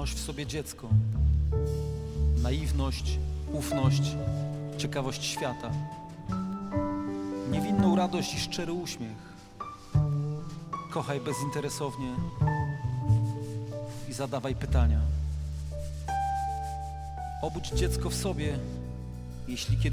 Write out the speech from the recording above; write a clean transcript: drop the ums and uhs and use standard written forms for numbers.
Noś w sobie dziecko, naiwność, ufność, ciekawość świata, niewinną radość i szczery uśmiech. Kochaj bezinteresownie i zadawaj pytania. Obudź dziecko w sobie, jeśli